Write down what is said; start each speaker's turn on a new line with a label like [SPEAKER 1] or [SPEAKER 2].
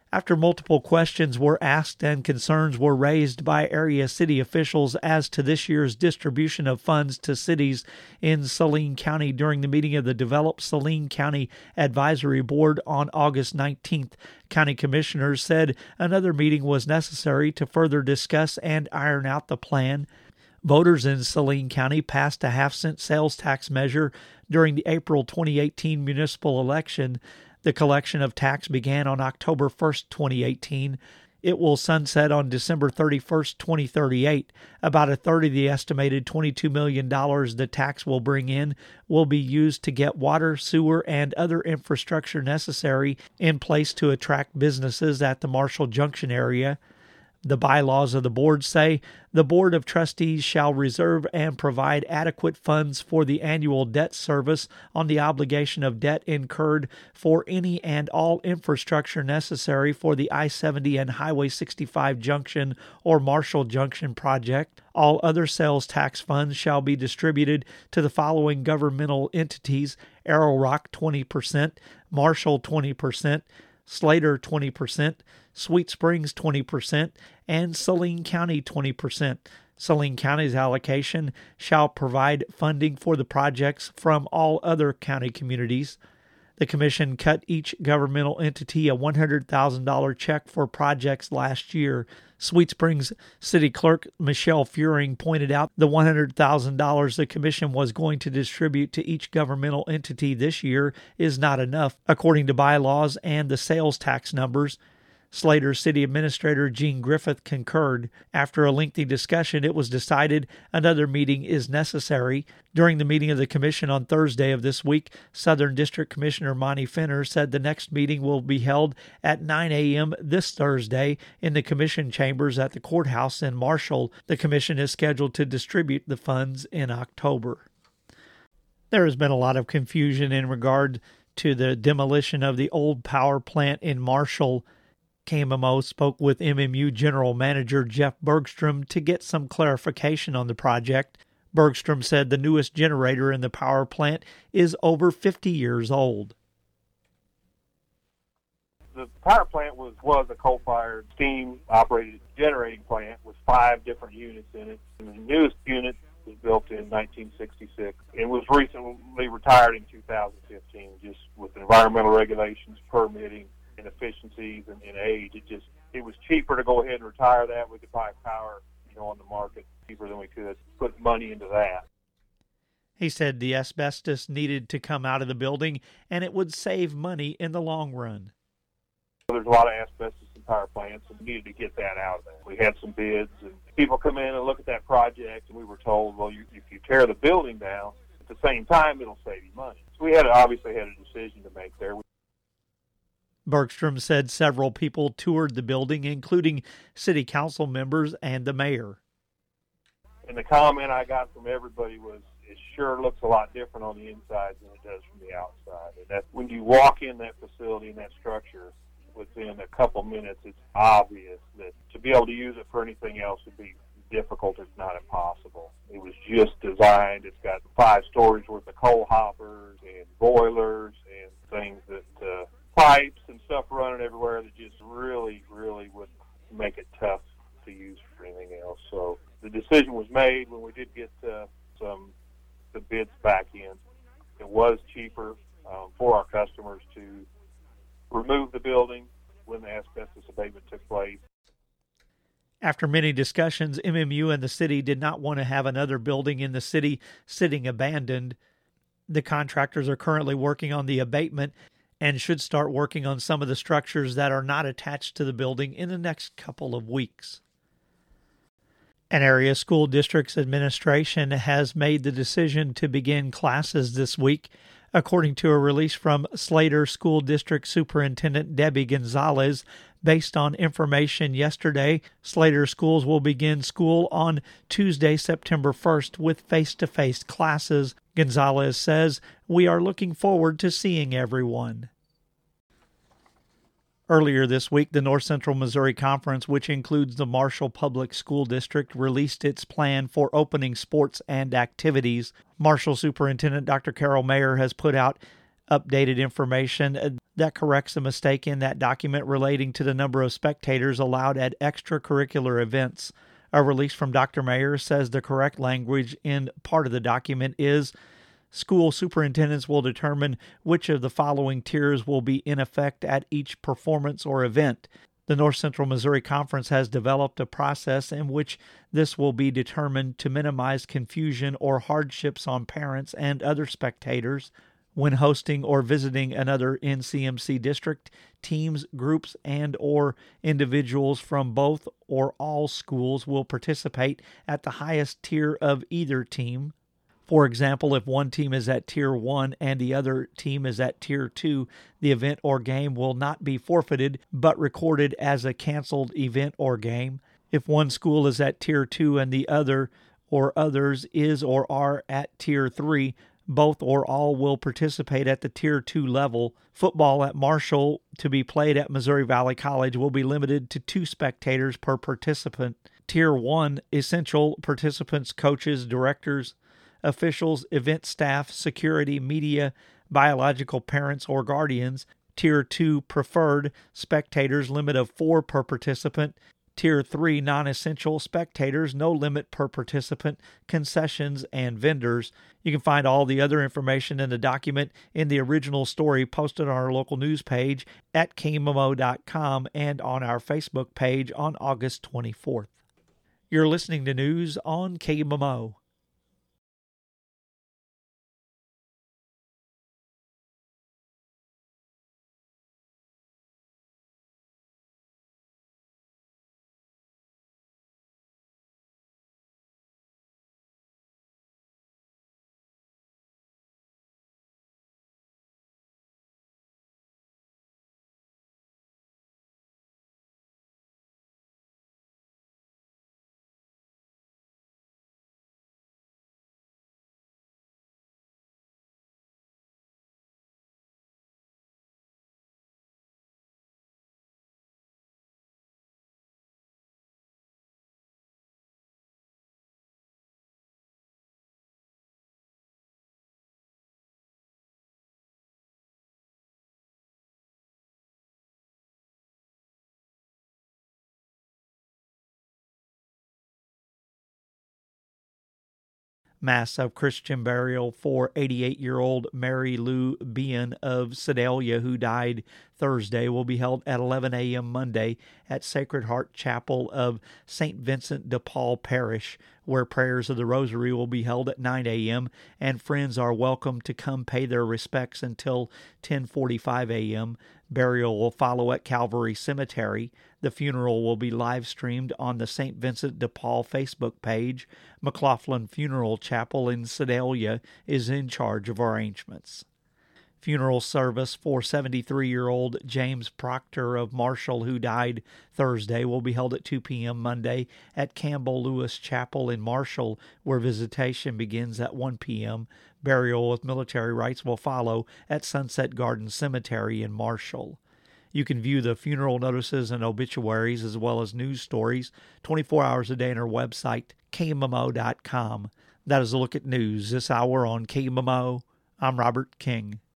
[SPEAKER 1] after multiple questions were asked and concerns were raised by area city officials as to this year's distribution of funds to cities in Saline County during the meeting of the Develop Saline County Advisory Board on August 19th. County commissioners said another meeting was necessary to further discuss and iron out the plan. Voters in Saline County passed a half-cent sales tax measure during the April 2018 municipal election. The collection of tax began on October 1st, 2018. It will sunset on December 31st, 2038. About a third of the estimated $22 million the tax will bring in will be used to get water, sewer, and other infrastructure necessary in place to attract businesses at the Marshall Junction area. The bylaws of the board say the Board of Trustees shall reserve and provide adequate funds for the annual debt service on the obligation of debt incurred for any and all infrastructure necessary for the I-70 and Highway 65 Junction or Marshall Junction project. All other sales tax funds shall be distributed to the following governmental entities: Arrow Rock 20%, Marshall 20%, Slater 20%, Sweet Springs 20%, and Saline County 20%. Saline County's allocation shall provide funding for the projects from all other county communities. The Commission cut each governmental entity a $100,000 check for projects last year. Sweet Springs City Clerk Michelle Furing pointed out the $100,000 the Commission was going to distribute to each governmental entity this year is not enough, according to bylaws and the sales tax numbers. Slater City Administrator Gene Griffith concurred. After a lengthy discussion, it was decided another meeting is necessary. During the meeting of the Commission on Thursday of this week, Southern District Commissioner Monty Fenner said the next meeting will be held at 9 a.m. this Thursday in the Commission chambers at the courthouse in Marshall. The Commission is scheduled to distribute the funds in October. There has been a lot of confusion in regard to the demolition of the old power plant in Marshall. KMMO spoke with MMU General Manager Jeff Bergstrom to get some clarification on the project. Bergstrom said the newest generator in the power plant is over 50 years old.
[SPEAKER 2] The power plant was a coal-fired, steam-operated generating plant with 5 different units in it. And the newest unit was built in 1966 and was recently retired in 2015, just with environmental regulations, permitting, and efficiencies and age. It was cheaper to go ahead and retire that. We could buy power, on the market cheaper than we could put money into that.
[SPEAKER 1] He said the asbestos needed to come out of the building and it would save money in the long run.
[SPEAKER 2] There's a lot of asbestos in power plants and we needed to get that out of there. We had some bids and people come in and look at that project and we were told, well, if you tear the building down, at the same time it'll save you money. So we obviously had a decision to make there.
[SPEAKER 1] Bergstrom said several people toured the building, including city council members and the mayor.
[SPEAKER 2] And the comment I got from everybody was, it sure looks a lot different on the inside than it does from the outside. And that when you walk in that facility and that structure, within a couple minutes, it's obvious that to be able to use it for anything else would be difficult, if not impossible. It was just designed. It's got 5 stories worth of coal hoppers and boilers and things that pipes and stuff running everywhere that just really, really would make it tough to use for anything else. So the decision was made when we did get the bids back in. It was cheaper for our customers to remove the building when the asbestos abatement took place.
[SPEAKER 1] After many discussions, MMU and the city did not want to have another building in the city sitting abandoned. The contractors are currently working on the abatement and should start working on some of the structures that are not attached to the building in the next couple of weeks. An area school district's administration has made the decision to begin classes this week. According to a release from Slater School District Superintendent Debbie Gonzalez, based on information yesterday, Slater schools will begin school on Tuesday, September 1st with face-to-face classes. Gonzalez says, "We are looking forward to seeing everyone." Earlier this week, the North Central Missouri Conference, which includes the Marshall Public School District, released its plan for opening sports and activities. Marshall Superintendent Dr. Carol Mayer has put out Updated information that corrects a mistake in that document relating to the number of spectators allowed at extracurricular events. A release from Dr. Mayer says the correct language in part of the document is, school superintendents will determine which of the following tiers will be in effect at each performance or event. The North Central Missouri Conference has developed a process in which this will be determined to minimize confusion or hardships on parents and other spectators when hosting or visiting another NCMC district. Teams, groups, and or individuals from both or all schools will participate at the highest tier of either team. For example, if one team is at Tier 1 and the other team is at Tier 2, the event or game will not be forfeited but recorded as a canceled event or game. If one school is at Tier 2 and the other or others is or are at Tier 3, both or all will participate at the Tier 2 level. Football at Marshall to be played at Missouri Valley College will be limited to 2 spectators per participant. Tier 1, essential participants, coaches, directors, officials, event staff, security, media, biological parents or guardians. Tier 2, preferred spectators, limit of 4 per participant. Tier 3, non-essential spectators, no limit per participant, concessions, and vendors. You can find all the other information in the document in the original story posted on our local news page at KMMO.com and on our Facebook page on August 24th. You're listening to news on KMMO. Mass of Christian burial for 88-year-old Mary Lou Bean of Sedalia, who died Thursday, will be held at 11 a.m. Monday at Sacred Heart Chapel of St. Vincent de Paul Parish, where prayers of the Rosary will be held at 9 a.m., and friends are welcome to come pay their respects until 10:45 a.m. Burial will follow at Calvary Cemetery. The funeral will be live-streamed on the St. Vincent de Paul Facebook page. McLaughlin Funeral Chapel in Sedalia is in charge of arrangements. Funeral service for 73-year-old James Proctor of Marshall, who died Thursday, will be held at 2 p.m. Monday at Campbell Lewis Chapel in Marshall, where visitation begins at 1 p.m. Burial with military rites will follow at Sunset Garden Cemetery in Marshall. You can view the funeral notices and obituaries as well as news stories 24 hours a day on our website, KMMO.com. That is a look at news this hour on KMMO. I'm Robert King.